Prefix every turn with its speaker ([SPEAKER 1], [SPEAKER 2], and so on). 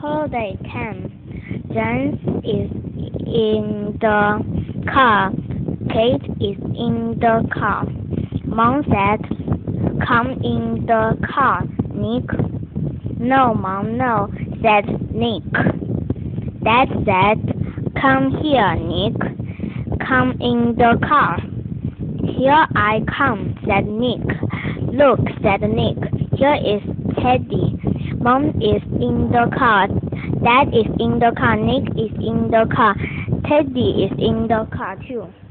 [SPEAKER 1] Holiday came. James is in the car. Kate is in the car. Mom said, "Come in the car, Nick." "No, Mom, no," said Nick. Dad said, "Come here, Nick. Come in the car." "Here I come," said Nick. "Look," said Nick, "here is Teddy." Mom is in the car. Dad is in the car. Nick is in the car. Teddy is in the car too.